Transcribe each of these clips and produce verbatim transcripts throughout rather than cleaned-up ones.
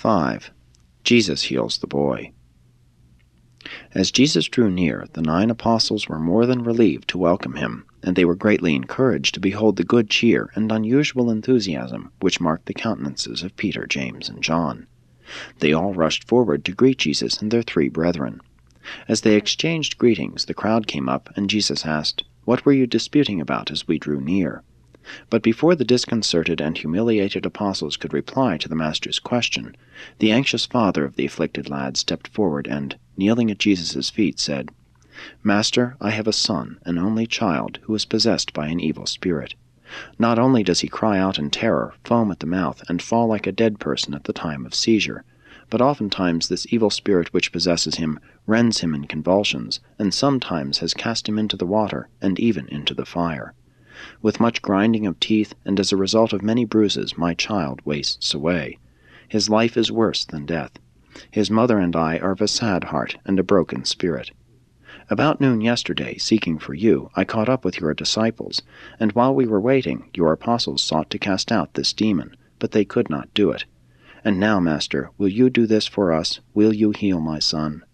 five. Jesus heals the boy. As Jesus drew near, the nine apostles were more than relieved to welcome him, and they were greatly encouraged to behold the good cheer and unusual enthusiasm which marked the countenances of Peter, James, and John. They all rushed forward to greet Jesus and their three brethren. As they exchanged greetings, the crowd came up, and Jesus asked, "What were you disputing about as we drew near?" But before the disconcerted and humiliated apostles could reply to the Master's question, the anxious father of the afflicted lad stepped forward and, kneeling at Jesus' feet, said, "Master, I have a son, an only child, who is possessed by an evil spirit. Not only does he cry out in terror, foam at the mouth, and fall like a dead person at the time of seizure, but oftentimes this evil spirit which possesses him rends him in convulsions, and sometimes has cast him into the water, and even into the fire. With much grinding of teeth, and as a result of many bruises, my child wastes away. His life is worse than death. His mother and I are of a sad heart and a broken spirit. About noon yesterday, seeking for you, I caught up with your disciples, and while we were waiting, your apostles sought to cast out this demon, but they could not do it. And now, Master, will you do this for us? Will you heal my son?"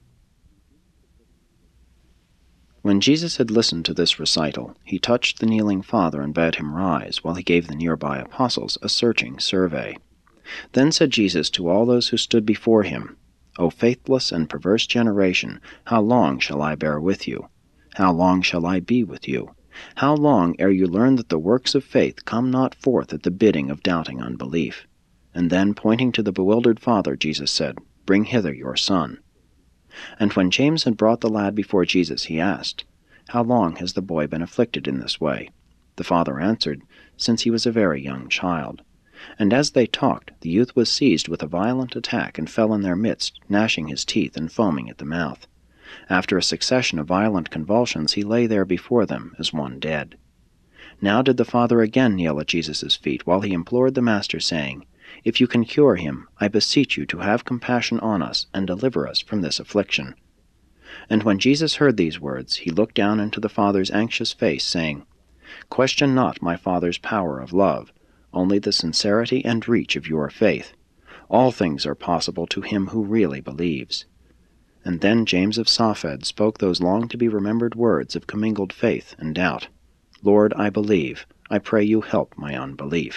When Jesus had listened to this recital, he touched the kneeling father and bade him rise, while he gave the nearby apostles a searching survey. Then said Jesus to all those who stood before him, "O faithless and perverse generation, how long shall I bear with you? How long shall I be with you? How long ere you learn that the works of faith come not forth at the bidding of doubting unbelief?" And then, pointing to the bewildered father, Jesus said, "Bring hither your son." And when James had brought the lad before Jesus, he asked, "How long has the boy been afflicted in this way?" The father answered, "Since he was a very young child." And as they talked, the youth was seized with a violent attack and fell in their midst, gnashing his teeth and foaming at the mouth. After a succession of violent convulsions, he lay there before them as one dead. Now did the father again kneel at Jesus' feet, while he implored the Master, saying, "If you can cure him, I beseech you to have compassion on us and deliver us from this affliction." And when Jesus heard these words, he looked down into the father's anxious face, saying, "Question not my Father's power of love, only the sincerity and reach of your faith. All things are possible to him who really believes." And then James of Safed spoke those long-to-be-remembered words of commingled faith and doubt, "Lord, I believe. I pray you help my unbelief."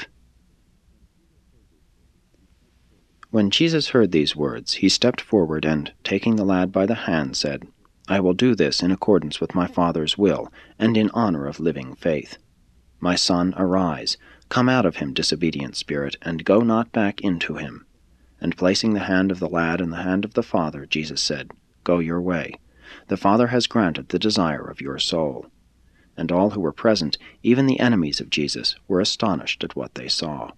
When Jesus heard these words, he stepped forward and, taking the lad by the hand, said, "I will do this in accordance with my Father's will, and in honor of living faith. My son, arise, come out of him, disobedient spirit, and go not back into him." And placing the hand of the lad in the hand of the father, Jesus said, "Go your way. The Father has granted the desire of your soul." And all who were present, even the enemies of Jesus, were astonished at what they saw.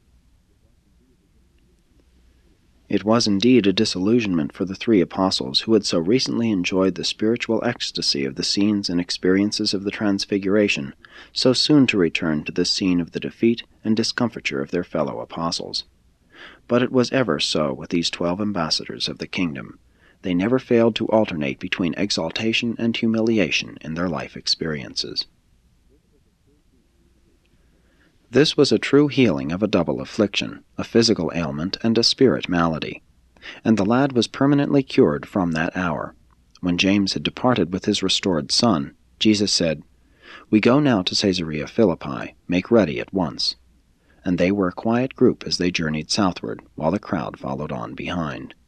It was indeed a disillusionment for the three apostles who had so recently enjoyed the spiritual ecstasy of the scenes and experiences of the Transfiguration, so soon to return to this scene of the defeat and discomfiture of their fellow apostles. But it was ever so with these twelve ambassadors of the kingdom. They never failed to alternate between exaltation and humiliation in their life experiences. This was a true healing of a double affliction, a physical ailment and a spirit malady. And the lad was permanently cured from that hour. When James had departed with his restored son, Jesus said, "We go now to Caesarea Philippi. Make ready at once." And they were a quiet group as they journeyed southward, while the crowd followed on behind.